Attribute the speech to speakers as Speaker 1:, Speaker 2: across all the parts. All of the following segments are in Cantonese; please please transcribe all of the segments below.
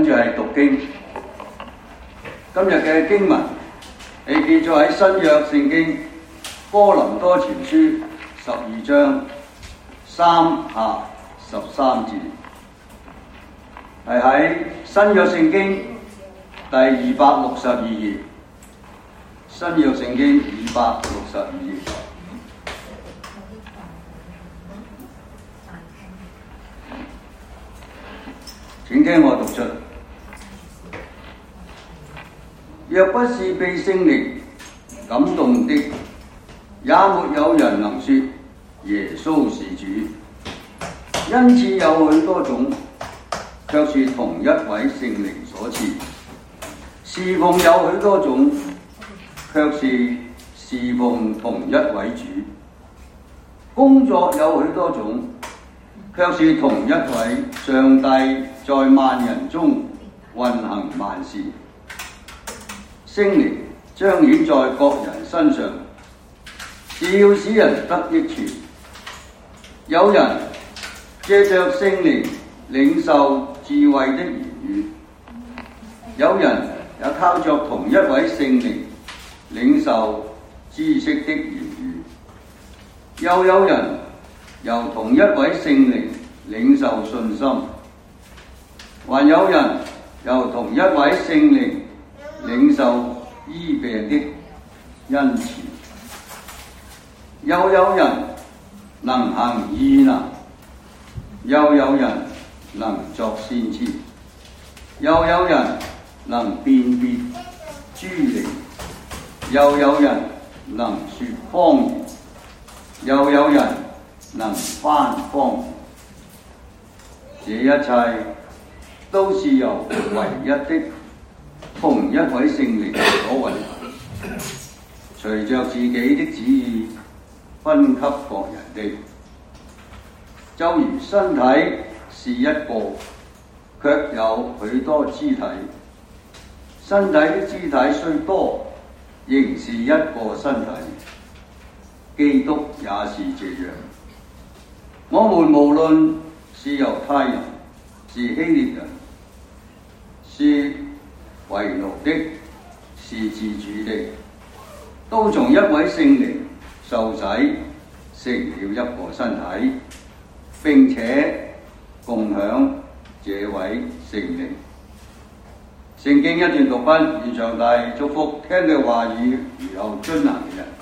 Speaker 1: 住係讀經。今日嘅經文係記載喺新約聖經哥林多前書12章3下13節，係喺新約聖經第262頁。新約聖經262頁，請聽我讀出。若不是被聖靈感動的，也沒有人能說耶穌是主。因此有許多種，卻是同一位聖靈所賜；侍奉有許多種，卻是侍奉同一位主；工作有許多種，卻是同一位上帝在萬人中運行萬事。聖靈彰顯在各人身上，是要使人得益處。有人借着聖靈領受智慧的言語，有人也靠着同一位聖靈領受知識的言語，又有人由同一位聖靈領受信心，還有人由同一位聖靈領受醫病的恩賜，又有人能行異能，又有人能作先知，又有人能辨別諸靈，又有人能說方言，又有人能翻方言。這一切都是由唯一的同一位聖靈所運行，隨着自己的旨意分給各人的。就如身體是一個，卻有許多肢體；身體的肢體雖多，仍是一個身體。基督也是這樣。我們無論是猶太人，是希臘人，是為奴的，是自主的，都從一位聖靈受洗，成了一個身體，並且共享這位聖靈。聖經一段讀畢，願上帝祝福聽嘅話語如後遵行嘅人。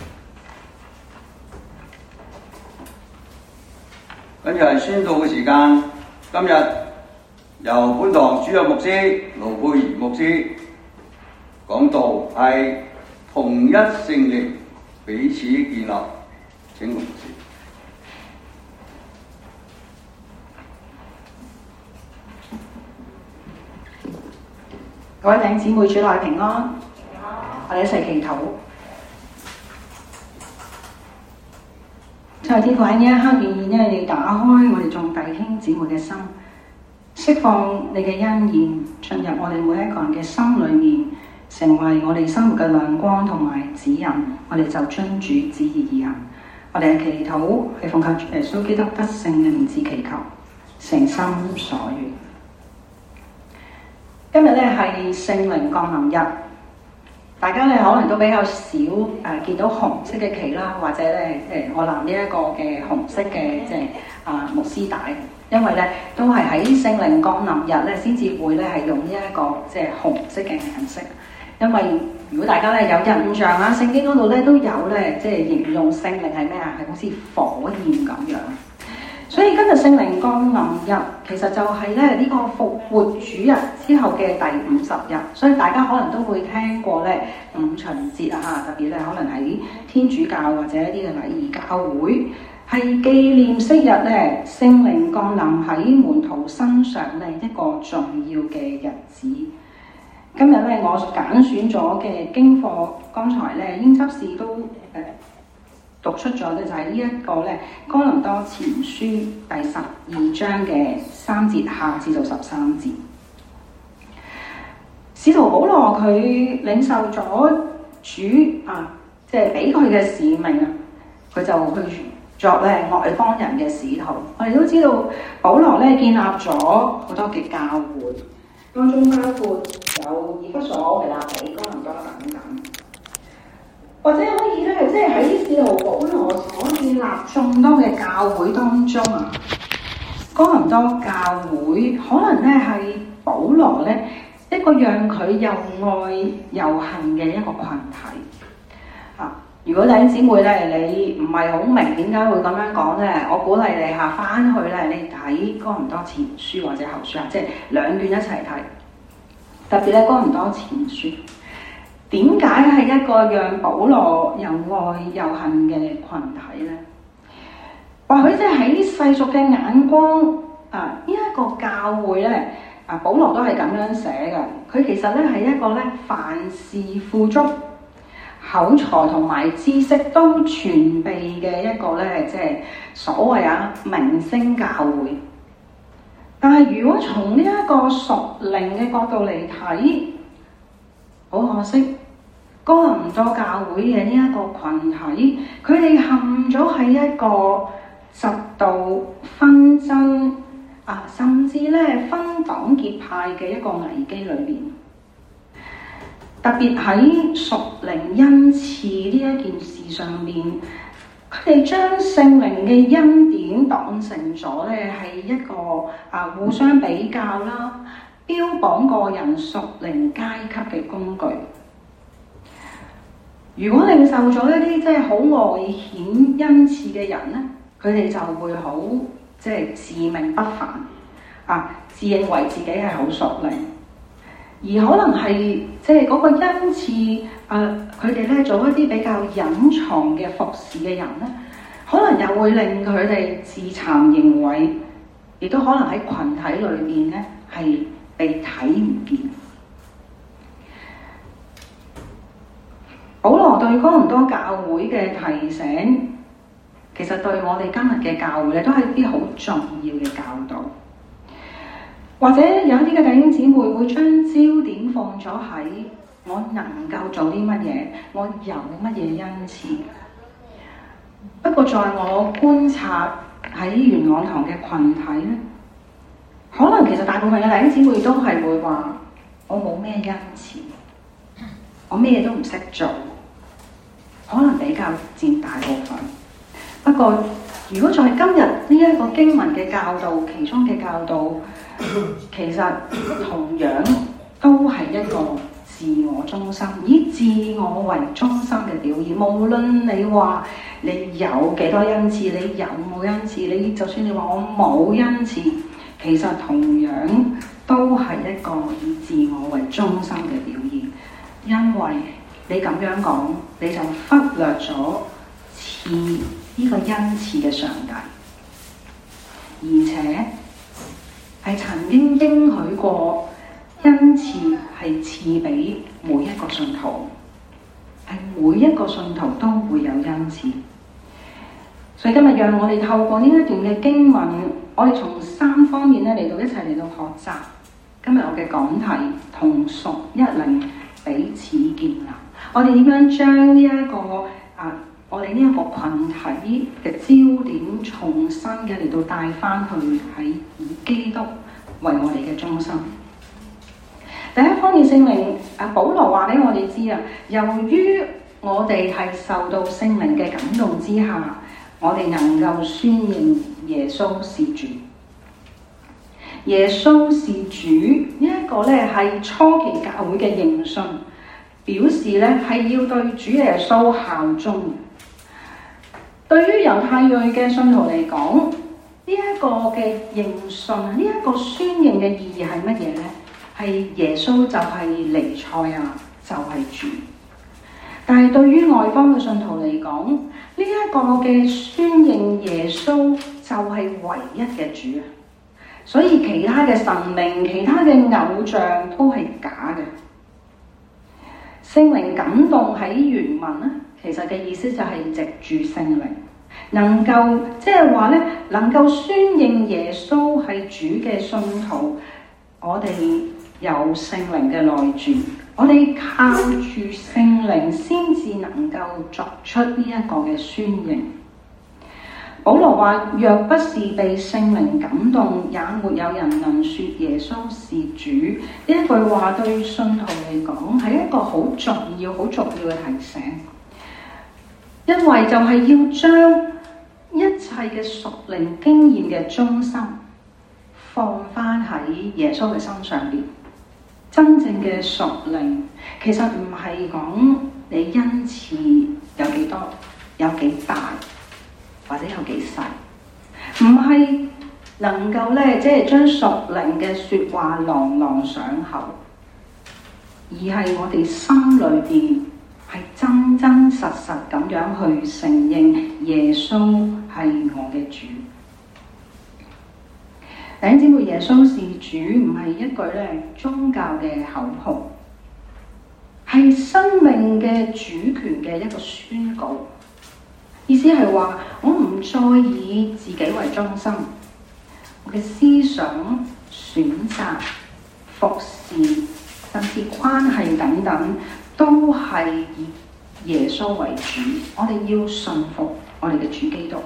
Speaker 1: 跟住係宣道嘅時間，今日由本堂主任牧師盧佩儀牧師講道係同一聖靈彼此建立。請盧牧師。
Speaker 2: 各位弟兄姊妹，主內平安，我哋一齊祈禱。親愛天父，喺呢一刻願意咧，你打開我哋眾弟兄姊妹嘅心，釋放你嘅恩言進入我哋每一個人嘅心裏面，成為我哋生活嘅亮光同埋指引。我哋就遵主旨意而行。我哋嘅祈禱係奉靠耶穌基督得勝嘅名字祈求，誠心所願。今日咧係聖靈降臨日，大家咧可能都比較少見到紅色嘅旗啦，或者咧我拿呢一個嘅紅色嘅牧師帶，因為咧都係喺聖靈降臨日咧先至會咧係用呢一個紅色嘅顏色。因為如果大家咧有印象啊，聖經嗰度咧都有咧形容聖靈係咩啊？係好似火焰咁樣。所以今日聖靈降臨日其實就係咧呢個復活主日之後嘅第50日，所以大家可能都會聽過咧五旬節啊，特別咧可能喺天主教或者一啲嘅禮儀教會係紀念昔日咧聖靈降臨喺門徒身上咧一個重要嘅日子。今日咧我揀選咗嘅經課，剛才咧英執事都讀出咗嘅就係呢一個咧哥林多前書第12章嘅3節下至到13節。使徒保羅佢領受咗主俾佢嘅使命啊，佢就去作咧外邦人嘅使徒。我哋都知道保羅咧建立咗好多嘅教會， 當中包括有以弗所、腓立比、哥林多等等。或者可以咧，即係喺使徒保羅所建立眾多嘅教會當中啊，哥林多教會可能咧係保羅咧一個讓佢又愛又恨嘅一個群體啊。如果弟兄姊妹咧，你唔係好明點解會咁樣講咧，我鼓勵你下翻去咧，你睇哥林多前書或者後書啊，即係兩卷一齊睇。特別咧，哥林多前書點解係一個讓保羅又愛又恨嘅群體咧？或許即係喺世俗嘅眼光啊，呢一個教會咧啊，保羅都係咁樣寫嘅。佢其實咧係一個咧凡事富足、口才同埋知識都全備嘅一個咧，即係所謂啊明星教會。但係如果從呢一個屬靈嘅角度嚟睇，好可惜，哥林多教會嘅呢一個群體，佢哋陷咗喺一個嫉妒、紛爭啊，甚至咧分黨結派嘅一個危機裏邊。特別喺屬靈恩賜呢一件事上面，佢哋將聖靈嘅恩典當成咗咧係一個互相比較啦，標榜個人屬靈階級嘅工具。如果領受咗一啲即係好外顯恩賜嘅人咧，佢哋就會好即係自命不凡啊，自認為自己係好屬靈。而可能係即係嗰個恩賜佢哋咧做一啲比較隱藏嘅服侍嘅人咧，可能又會令佢哋自慚形穢，亦都可能喺群體裏邊咧係被睇唔見。保羅對哥林多教會嘅提醒，其實對我哋今日嘅教會咧，都係一啲好重要嘅教導。或者有啲嘅弟兄姊妹會將焦點放咗喺我能夠做啲乜嘢，我有乜嘢恩賜。不過在我觀察喺元朗堂嘅群體咧，可能其實大部分嘅弟兄姊妹都係會話：我冇咩恩賜，我咩嘢都唔識做，可能比較佔大部分。不過如果在今日呢一個經文嘅教導，其中嘅教導，其實同樣都係一個自我中心，以自我為中心嘅表現。無論你話你有幾多恩賜，你有冇恩賜，你就算你話我冇恩賜，其實同樣都係一個以自我為中心嘅表現。因為你咁樣講，你就忽略咗賜呢個恩賜嘅上帝，而且係曾經應許過恩賜係賜俾每一個信徒，係每一個信徒都會有恩賜。所以今日讓我哋透過呢一段嘅經文，我哋從3方面咧嚟到一齊嚟到學習。今日我嘅講題同屬一靈，彼此建立。我哋點樣將呢一個我哋呢一個群體嘅焦點重新嘅嚟到帶翻去喺以基督為我哋嘅中心。第一方面，聖靈保羅話俾我哋知啊，由於我哋係受到聖靈嘅感動之下，我哋能夠宣認耶穌是主。耶穌是主呢一個咧係初期教會嘅認信，表示咧係要對主耶穌效忠。對於猶太裔嘅信徒嚟講，呢一個嘅認信，呢一個宣認嘅意義係乜嘢咧？係耶穌就係彌賽亞，就係主。但係對於外方嘅信徒嚟講，呢一個嘅宣認耶穌就係唯一嘅主啊！所以其他嘅神明、其他嘅偶像都係假嘅。聖靈感動喺原文咧，其實嘅意思就係藉住聖靈，能夠即係話咧，能夠宣認耶穌係主嘅信徒，我哋有聖靈嘅內住，我哋靠住聖靈先至能夠作出呢一個嘅宣認。 保羅話：若不是被聖靈感動，也沒有人能說耶穌是主。呢一句話對信徒嚟講係一個好重要、好重要嘅提醒，因為就係要將一切嘅屬靈經驗嘅中心放翻喺耶穌嘅身上邊。真正嘅屬靈其實唔係講你恩賜有幾多、有幾大，或者有幾細，唔係能夠咧，即係將屬靈嘅説話朗朗上口，而係我哋心裏邊係真真實實咁樣去承認耶穌係我嘅主。弟兄姊妹，耶穌是主唔係一句咧宗教嘅口號，係生命嘅主權嘅一個宣告。意思係話，我唔再以自己為中心，我嘅思想、選擇、服侍，甚至關係等等，都係以耶穌為主。我哋要順服我哋嘅主基督。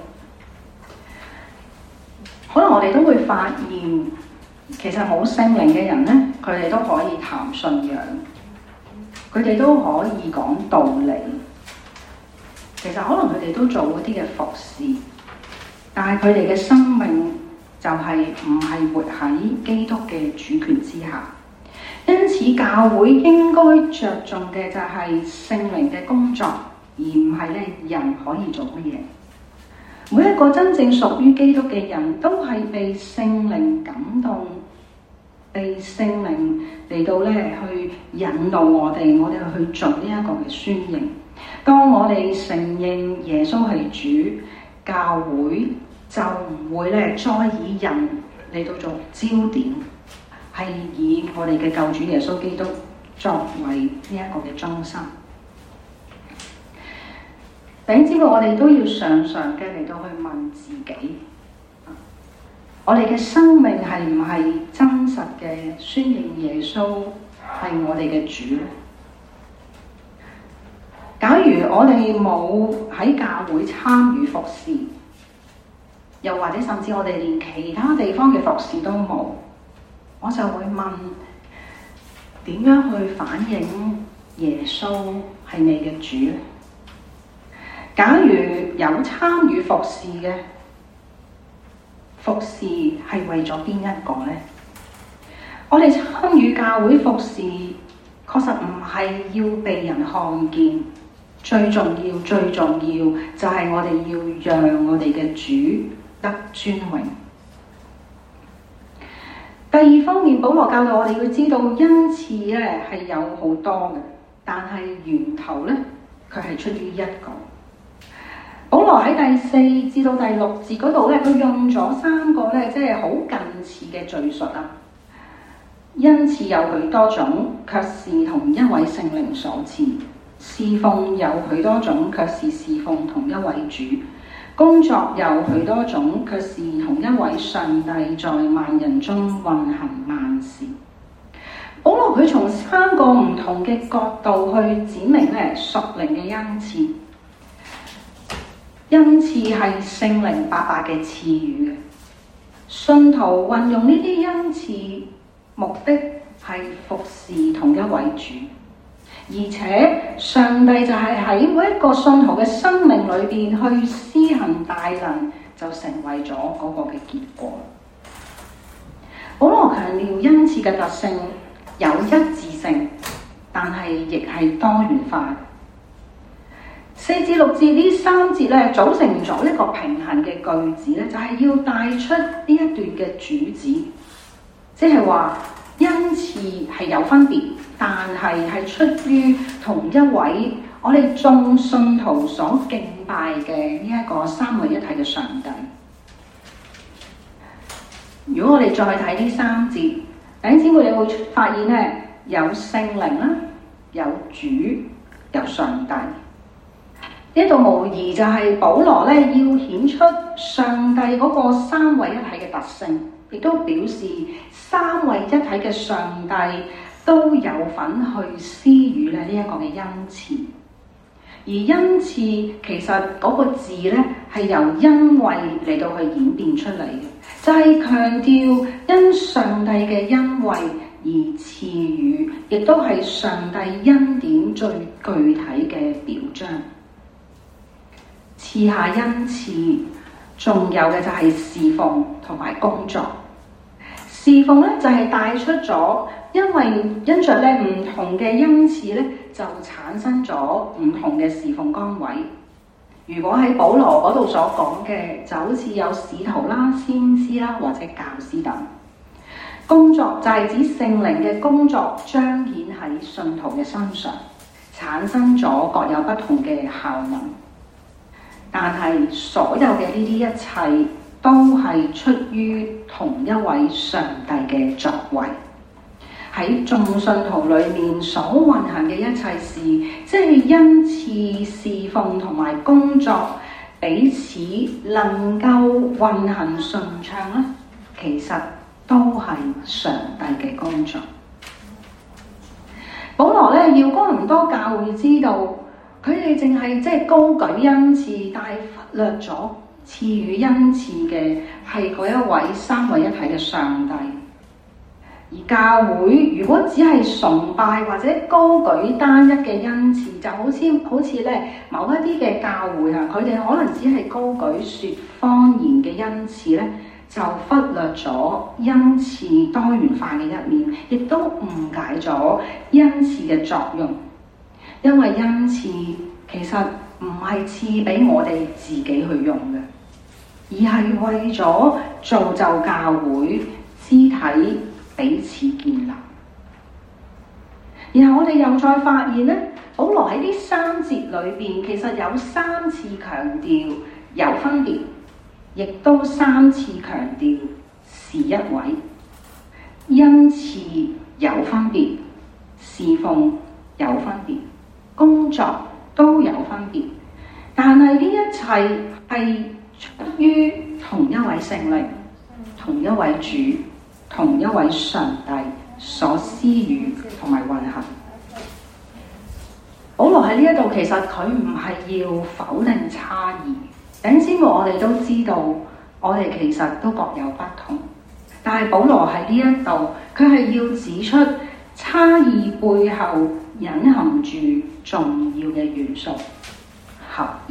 Speaker 2: 可能我哋都會發現，其實冇聖靈嘅人咧，佢哋都可以談信仰，佢哋都可以講道理。其實可能佢哋都做嗰啲嘅服侍，但係佢哋嘅生命就係唔係活喺基督嘅主權之下。因此教會應該着重嘅就係聖靈嘅工作，而唔係咧人可以做乜嘢。每一個真正屬於基督嘅人都係被聖靈感動，被聖靈嚟到咧去引導我哋去做呢一個嘅宣認。當我哋承認耶穌係主，教會就唔會咧再以人嚟到做焦點，係以我哋嘅救主耶穌基督作為呢一個嘅中心。弟兄姊妹，我哋都要常常嘅嚟到去問自己，我哋嘅生命係唔係真實嘅宣認耶穌係我哋嘅主咧？假如我哋冇喺教會參與服侍，又或者甚至我哋連其他地方嘅服侍都冇，我就會問，點樣去反映耶穌係你嘅主咧？假如有參與服侍嘅，服侍係為咗邊一個呢？我哋參與教會服侍，確實唔係要被人看見，最重要就係我哋要讓我哋嘅主得尊榮。第二方面，保羅教導我哋要知道恩賜咧係有好多嘅，但係源頭咧佢係出於一個。保羅喺第4至到第6節嗰度咧，佢用咗3個咧，即係好近似嘅敘述啊。恩賜有許多種，卻是同一位聖靈所賜；侍奉有許多種，卻是侍奉同一位主；工作有許多種，卻是同一位上帝在萬人中運行萬事。保羅佢從3個唔同嘅角度去指明咧屬靈嘅恩賜。恩賜係聖靈白白嘅賜予嘅，信徒運用呢啲恩賜，目的係服侍同一位主，而且上帝就係喺每一個信徒嘅生命裏邊去施行大能，就成為咗嗰個嘅結果。保羅強調恩賜嘅特性有一致性，但係亦係多元化。4至6節呢3節咧，組成咗一個平衡嘅句子咧，就係要帶出呢一段嘅主旨，即係話恩賜係有分別，但係出於同一位我哋眾信徒所敬拜嘅呢一個三位一體嘅上帝。如果我哋再睇呢3節，弟兄姊妹，你會發現咧，有聖靈啦，有主，有上帝。呢度無疑就係保羅咧要顯出上帝嗰個三位一體嘅特性，亦都表示三位一體嘅上帝都有份去施予咧呢一個嘅恩賜。 而恩賜其實嗰個字呢，係由因為嚟到去演變出嚟嘅，就係強調因上帝嘅恩惠而賜予，亦都係上帝恩典最具體嘅表彰。賜下恩賜，仲有嘅就係侍奉同埋工作。侍奉咧就係帶出咗，因為因着咧唔同嘅恩賜咧，就產生咗唔同嘅侍奉崗位。如果喺保羅嗰度所講嘅，就好似有使徒啦、先知啦或者教師等。工作就係指聖靈嘅工作彰顯喺信徒嘅身上，產生咗各有不同嘅效能。但係所有嘅呢啲一切，都係出於同一位上帝嘅作為，喺眾信徒裏面所運行嘅一切事，即係恩賜、侍奉同埋工作，彼此能夠運行順暢咧，其實都係上帝嘅工作。保羅咧要哥林多教會知道，佢哋淨係高舉恩賜，但係忽略咗賜予恩賜嘅係嗰一位三位一體嘅上帝。而教會如果只係崇拜或者高舉單一嘅恩賜，就好似咧某一啲嘅教會啊，佢哋可能只係高舉說方言嘅恩賜咧，就忽略咗恩賜多元化嘅一面，亦都誤解咗恩賜嘅作用。因為恩賜其實唔係賜俾我哋自己去用嘅，而係為咗造就教會肢體彼此建立。然後我哋又再發現咧，保羅喺呢3節裏邊，其實有3次強調有分別，亦都3次強調是一位。恩賜有分別，侍奉有分別，工作都有分別，但係呢一切係出於同一位聖靈、同一位主、同一位上帝所施予同埋運行。保羅喺呢一度其實佢唔係要否定差異，弟兄姊妹，我哋都知道我哋其實都各有不同，但係保羅喺呢一度佢係要指出差異背後隱含住重要嘅元素，合一。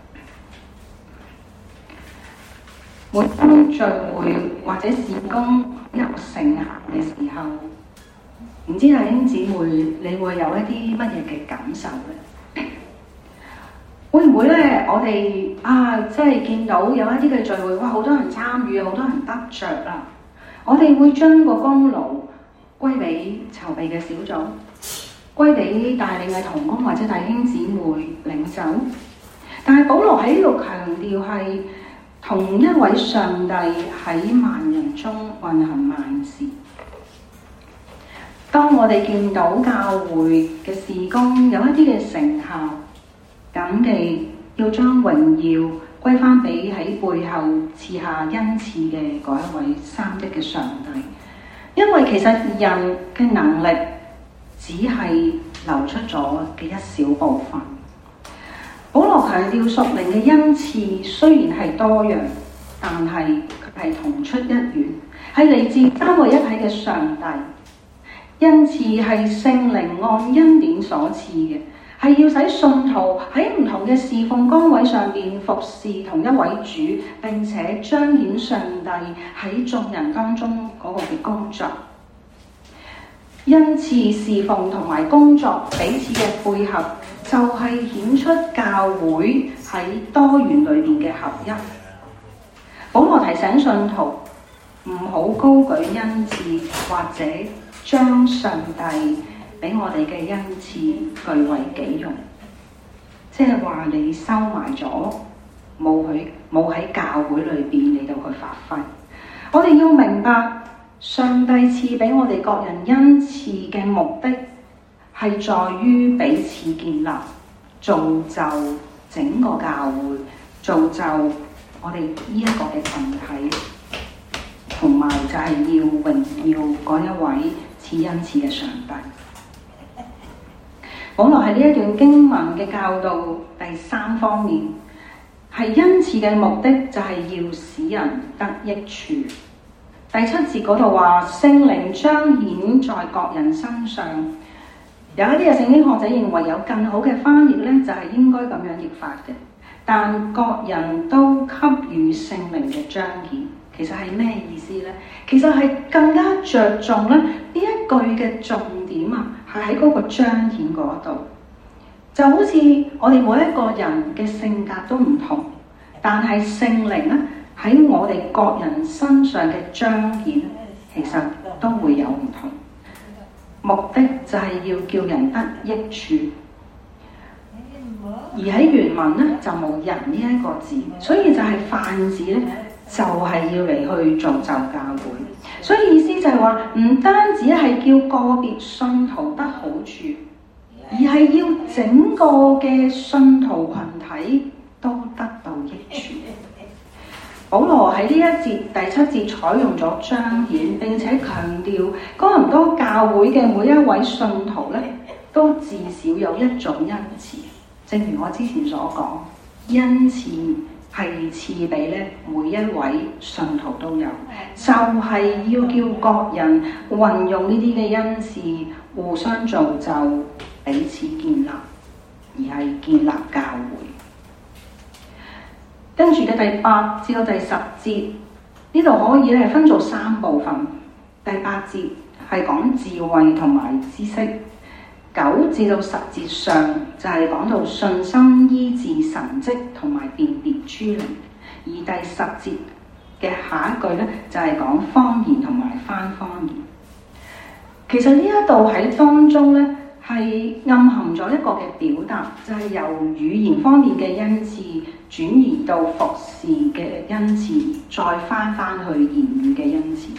Speaker 2: 每當聚會或者事工有成效嘅時候，唔知弟兄姊妹你會有一啲乜嘢嘅感受呢？會唔會咧？我哋即係見到有一啲嘅聚會，哇，好多人參與，好多人得着啦。我哋會將個功勞歸俾籌備嘅小組，歸俾帶領嘅同工或者弟兄姊妹領袖。但係保羅喺呢度強調係同一位上帝喺萬人中運行萬事。當我哋見到教會嘅事工有一啲嘅成效，謹記要將榮耀歸翻俾喺背後賜下恩賜嘅嗰一位三一嘅上帝。因為其實人嘅能力只係流出咗嘅一小部分。保羅強調屬靈嘅恩賜雖然係多樣，但係佢係同出一源，係嚟自三位一體嘅上帝。恩賜係聖靈按恩典所賜嘅，係要使信徒喺唔同嘅侍奉崗位上邊服侍同一位主，並且彰顯上帝喺眾人當中嗰個嘅工作。恩賜、侍奉同埋工作彼此嘅配合，就係顯出教會喺多元裏邊嘅合一。保羅提醒信徒唔好高舉恩賜，或者將上帝俾我哋嘅恩賜據為己用，即係話你收埋咗，冇喺教會裏邊嚟到去發揮。我哋要明白，上帝賜俾我哋各人恩賜嘅目的，係在於彼此建立，造就整個教會，造就我哋呢一個嘅群體，同埋就係要榮耀嗰一位賜恩賜嘅上帝。 保羅喺呢一段經文嘅教導第三方面，係恩賜嘅目的就係要使人得益處。第7節嗰度話聖靈彰顯在各人身上，有一啲嘅聖經學者認為有更好嘅翻譯呢，就係應該咁樣譯法嘅。但各人都給予聖靈嘅彰顯，其實係咩意思呢？其實係更加着重咧呢一句嘅重點啊，係喺嗰個彰顯嗰度。就好似我哋每一個人嘅性格都唔同，但係聖靈咧喺我哋各人身上嘅彰顯，其實都會有唔同。目的就係要叫人得益處。而喺原文咧就冇人呢一個字，所以就係泛指咧，就係要嚟去造就教會。所以意思就係話，唔單止係叫個別信徒得好處，而係要整個嘅信徒群體都得到益處。保羅喺呢一節第7節採用咗彰顯，並且強調哥林多教會嘅每一位信徒咧，都至少有一種恩賜。正如我之前所講，恩賜係賜俾咧每一位信徒都有，就係要叫各人運用呢啲嘅恩賜，互相造就，彼此建立，而係建立教會。跟住嘅第8至到第10節，呢度可以咧分做3部分。第8節係講智慧同埋知識。9至到10節上就係講到信心、醫治、神蹟同埋辨別諸靈，而第10節嘅下一句咧就係講方言同埋翻方言。其實呢一度喺當中咧係暗含咗一個嘅表達，就係由語言方面嘅恩賜轉移到服侍嘅恩賜，再翻去言語嘅恩賜。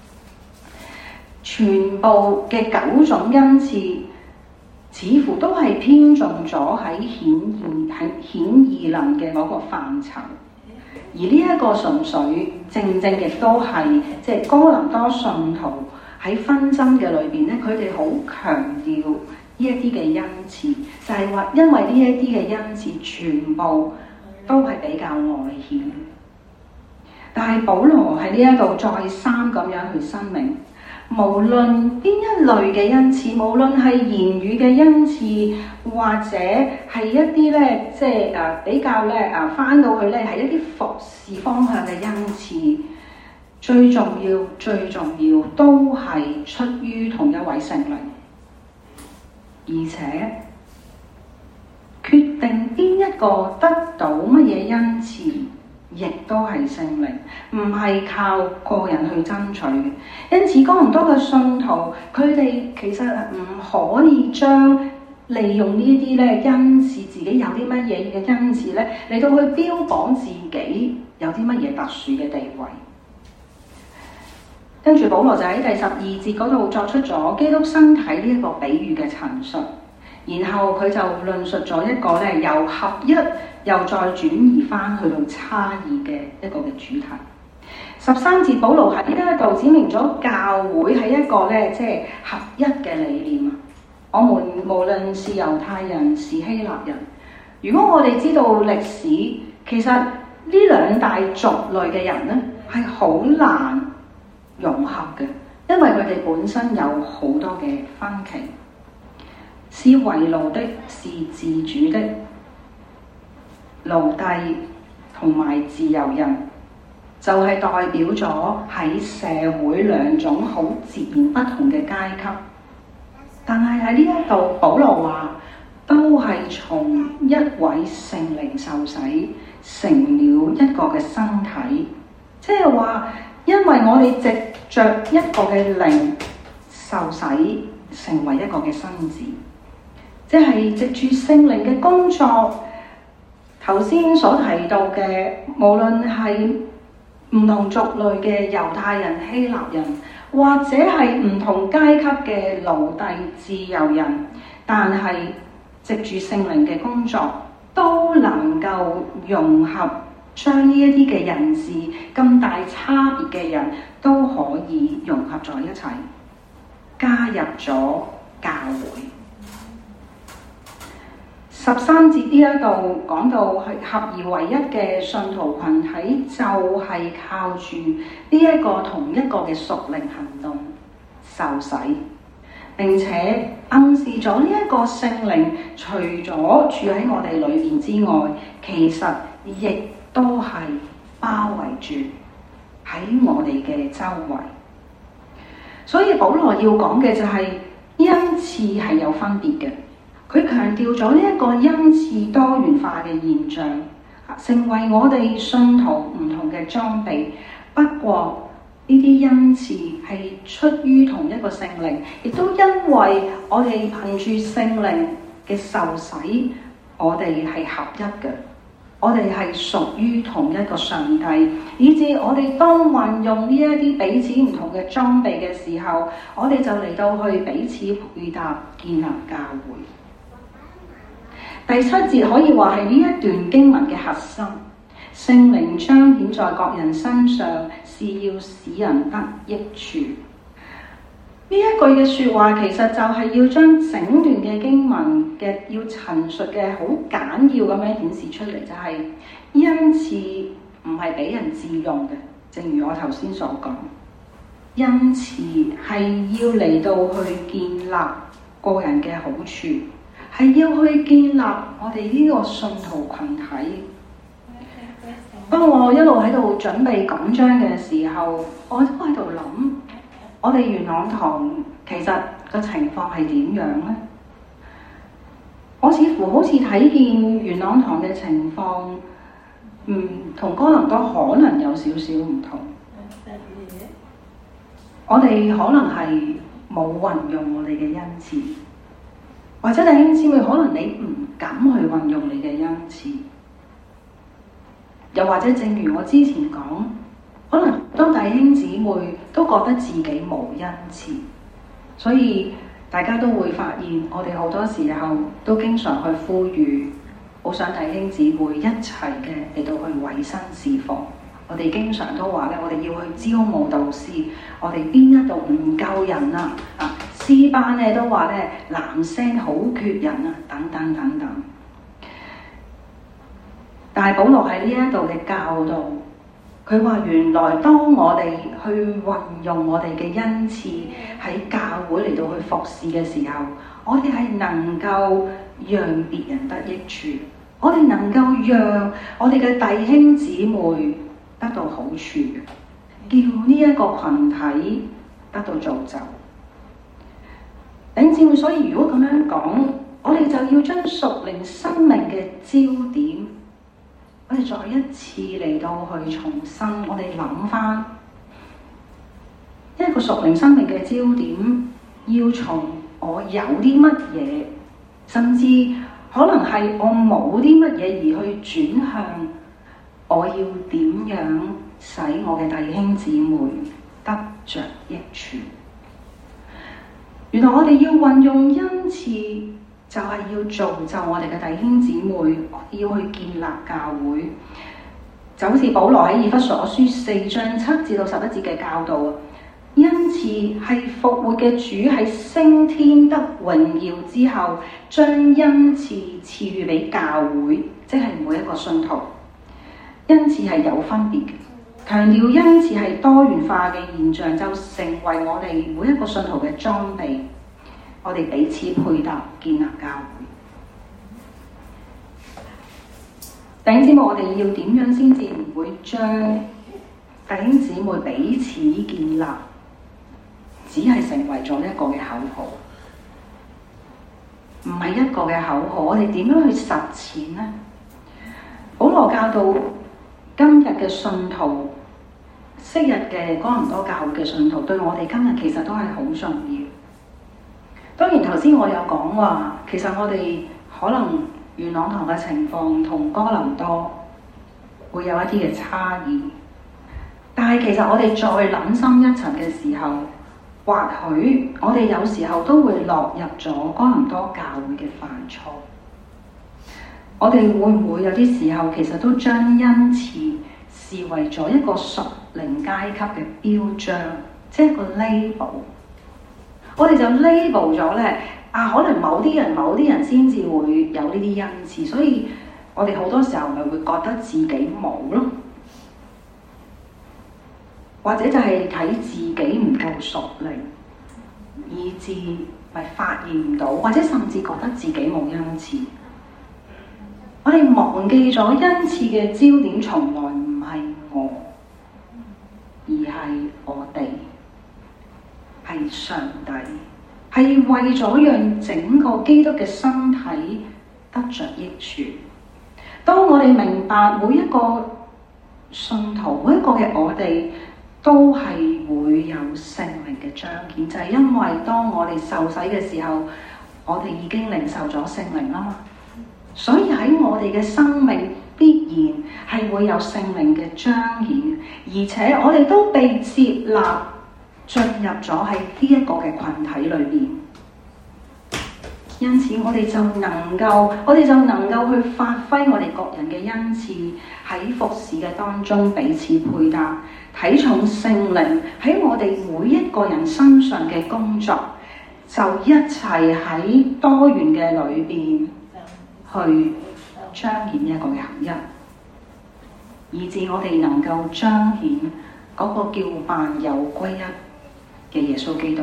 Speaker 2: 全部嘅9種恩賜似乎都係偏重咗喺顯異能嘅嗰個範疇，而呢一個純粹正亦都係即係哥林多信徒喺紛爭嘅裏邊咧，佢哋好強調呢一啲嘅恩賜，就係話因為呢一啲嘅恩賜全部都係比較外顯，但係保羅喺呢一度再三咁樣去申明。無論邊一類嘅恩賜，無論係言語嘅恩賜，或者係一啲咧，即係比較咧翻到去咧係一啲服侍方向嘅恩賜，最重要都係出於同一位聖靈，而且決定邊一個得到乜嘢恩賜，亦都係聖靈，唔係靠個人去爭取嘅。因此，哥林多嘅信徒，佢哋其實唔可以將利用呢啲咧恩賜，自己有啲乜嘢嘅恩賜咧嚟到去標榜自己有啲乜嘢特殊嘅地位。跟住保羅就喺第12節嗰度作出咗基督身體呢一個比喻嘅陳述，然後佢就論述咗一個咧由合一又再轉移翻去到差異嘅一個嘅主題。13節保羅喺呢一度指明咗教會係一個咧即係合一嘅理念啊！我們無論是猶太人是希臘人，如果我哋知道歷史，其實呢兩大族類嘅人咧係好難融合嘅，因為佢哋本身有好多嘅分歧，是為奴的，是自主的，奴隸同埋自由人，就係代表咗喺社會兩種好截然不同嘅階級。但係喺呢一度，保羅話都係從一位聖靈受洗，成了一個嘅身體，即係話因為我哋藉着一個嘅靈受洗，成為一個嘅身子，即係藉住聖靈嘅工作。頭先所提到嘅，無論係唔同族類嘅猶太人、希臘人，或者係唔同階級嘅奴隸、自由人，但係藉住聖靈嘅工作，都能夠融合，將呢一啲嘅人士咁大差別嘅人都可以融合在一齊，加入咗教會。 13節呢一度講到係合而為一嘅信徒群體，就係靠住呢一個同一個嘅屬靈行動受洗，並且暗示咗呢一個聖靈除咗住喺我哋裏面之外，其實亦都係包圍住喺我哋嘅周圍。所以保羅要講嘅就係恩賜係有分別嘅。佢強調咗呢一個恩賜多元化嘅現象，成為我哋信徒唔同嘅裝備。不過呢啲恩賜係出於同一個聖靈，亦都因為我哋憑住聖靈嘅受洗，我哋係合一嘅，我哋係屬於同一個上帝，以致我哋當運用呢一啲彼此唔同嘅裝備嘅時候，我哋就嚟到去彼此配搭，建立教會。第7節可以話係呢一段經文嘅核心，聖靈彰顯在各人身上，是要使人得益處。呢一句嘅説話其實就係要將整段嘅經文嘅要陳述嘅好簡要咁樣顯示出嚟，就係恩賜唔係俾人自用嘅，正如我頭先所講，恩賜係要嚟到去建立個人嘅好處。係要去建立我哋呢個信徒群體。當我一路喺度準備講章嘅時候，我都喺度諗，我哋元朗堂其實個情況係點樣呢？我似乎好似睇見元朗堂嘅情況，同哥林多可能有少少唔同。我哋可能係冇運用我哋嘅恩賜。或者弟兄姊妹，可能你唔敢去運用你嘅恩賜，又或者正如我之前講，可能當弟兄姊妹都覺得自己冇恩賜，所以大家都會發現，我哋好多時候都經常去呼籲，好想弟兄姊妹一齊嘅嚟到去委身侍奉。我哋經常都話咧，我哋要去招募導師，我哋邊一度唔夠人啊？詩班咧都話咧，男聲好缺人啊，等等等等。但係保羅喺呢一度嘅教導，佢話原來當我哋去運用我哋嘅恩賜喺教會嚟到去服侍嘅時候，我哋係能夠讓別人得益處，我哋能夠讓我哋嘅弟兄姊妹得到好處嘅，叫呢一個群體得到造就。弟兄姊妹，所以如果咁樣講，我哋就要將屬靈生命嘅焦點，我哋再一次嚟到去重新，我哋諗翻一個屬靈生命嘅焦點，要從我有啲乜嘢，甚至可能係我冇啲乜嘢而去轉向，我要點樣使我嘅弟兄姊妹得着益處。原來我哋要運用恩賜，就係要造就我哋嘅弟兄姊妹，要去建立教會。就好似保羅喺以弗所書4章7至到11節嘅教導，恩賜係復活嘅主喺升天得榮耀之後，將恩賜賜予俾教會，即係每一個信徒。恩賜係有分別嘅，強調恩賜係多元化嘅現象，就成為我哋每一個信徒嘅裝備，我哋彼此配搭，建立教會。弟兄姊妹，我哋要點樣先至唔會將弟兄姊妹彼此建立，只係成為咗一個嘅口號，唔係一個嘅口號。我哋點樣去實踐呢？保羅教導今日嘅信徒，昔日嘅哥林多教會嘅信徒，對我哋今日其實都係好重要。當然頭先我有講話，其實我哋可能元朗堂嘅情況同哥林多會有一啲嘅差異，但係其實我哋再諗深一層嘅時候，或許我哋有時候都會落入咗哥林多教會嘅犯錯。我哋會唔會有啲時候其實都將恩賜視為咗一個屬靈階級嘅標章，即係一個 label？我哋就 label 咗咧， 可能某啲人先至會有呢啲恩賜，所以我哋好多時候咪會覺得自己冇咯，或者就係睇自己唔夠熟練，以致咪發現唔到，或者甚至覺得自己冇恩賜。我哋忘記咗恩賜嘅焦點從來唔係我，而係我哋，係上帝，係為咗讓整個基督嘅身體得着益處。當我哋明白每一個信徒，每一個嘅我哋都係會有聖靈嘅彰顯，就係因為當我哋受洗嘅時候，我哋已經領受咗聖靈啦嘛。所以喺我哋嘅生命必然係會有聖靈嘅彰顯，而且我哋都被接納進入咗喺呢一個嘅群體裏邊。因此我哋就能夠去發揮我哋各人嘅恩賜，喺服侍嘅當中彼此配搭，睇重聖靈喺我哋每一個人身上嘅工作，就一齊喺多元嘅裏邊去彰顯一個嘅合一，以致我哋能夠彰顯嗰個叫萬有歸一嘅耶穌基督。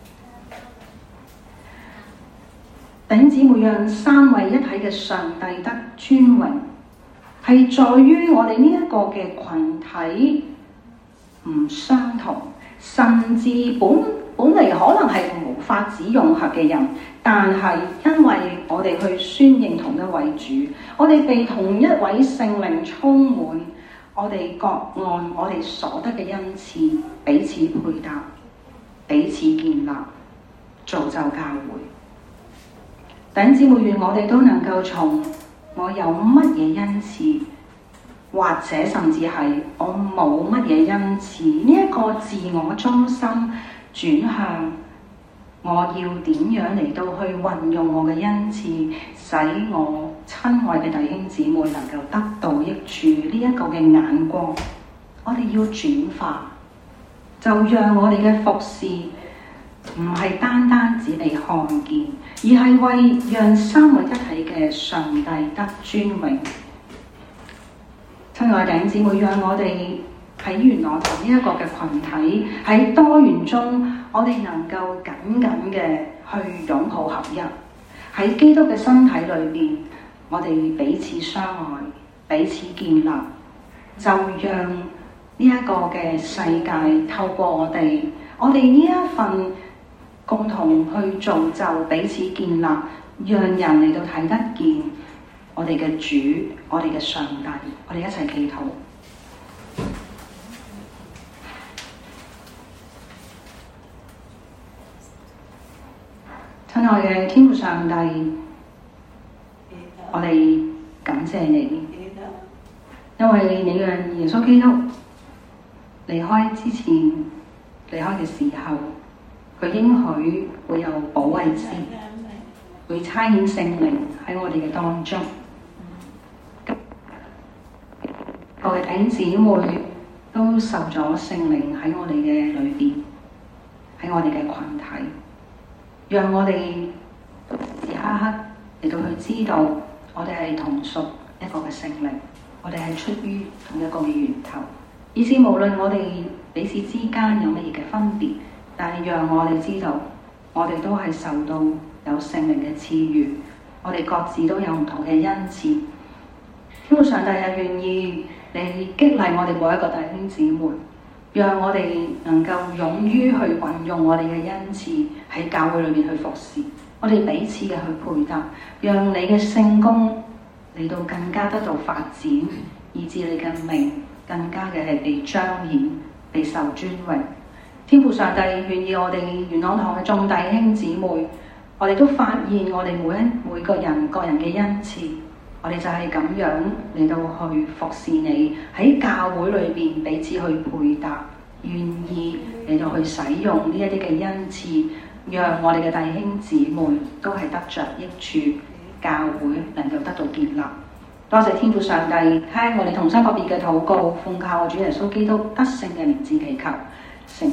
Speaker 2: 弟兄姊妹，讓三位一體嘅上帝得尊榮，係在於我哋呢一個嘅群體唔相同，甚至本嚟可能係無法子融合嘅人，但係因為我哋去宣認同一位主，我哋被同一位聖靈充滿，我哋各按我哋所得嘅恩賜彼此配搭，彼此建立，造就教會。弟兄姊妹，願我哋都能夠從我有乜嘢恩賜，或者甚至係我冇乜嘢恩賜呢一個自我中心轉向我要點樣嚟到去運用我嘅恩賜，使我親愛嘅弟兄姊妹能夠得到益處，呢一個嘅眼光我哋要轉化，就讓我哋嘅服侍唔係單單只被看見，而係為讓三位一體嘅上帝得尊榮。親愛嘅弟兄姊妹，讓我哋喺元朗堂呢一個嘅群體，喺多元中，我哋能夠緊緊嘅去擁抱合一。喺基督嘅身體裏邊，我哋彼此相愛，彼此建立，就讓呢一個嘅世界透過我哋呢一份共同去造就彼此建立，讓人嚟到睇得見我哋嘅主，我哋嘅上帝。我哋一齊祈禱。親愛嘅天父上帝，我哋感謝你，因為你讓耶穌基督離開之前，離開嘅時候，佢應許會有保惠師，會差遣聖靈喺我哋嘅當中。各位弟兄姊妹都受咗聖靈喺我哋嘅裏邊，喺我哋嘅群體，讓我哋時刻刻嚟到去知道，我哋係同屬一個嘅聖靈，我哋係出於同一個嘅源頭，以至無論我哋彼此之間有乜嘢嘅分別，但係讓我哋知道，我哋都係受到有聖靈嘅賜予，我哋各自都有唔同嘅恩賜。天父上帝係願意你激勵我哋每一個弟兄姊妹，讓我哋能夠勇於去運用我哋嘅恩賜喺教會裏面去服侍，我哋彼此嘅去配搭，讓你嘅聖工嚟到更加得到發展，以致你嘅名更加嘅係被彰顯、被受尊榮。天父上帝願意我哋元朗堂嘅眾弟兄姊妹，我哋都發現我哋每個人個人嘅恩賜，我哋就係咁樣嚟到去服侍你，喺教會裏邊彼此去配搭，願意嚟到去使用呢一啲嘅恩賜，讓我哋嘅弟兄姊妹都係得着益處，教會能夠得到建立。多謝天父上帝，聽我哋同心合意嘅禱告，奉靠我主耶穌基督得勝嘅名字祈求，成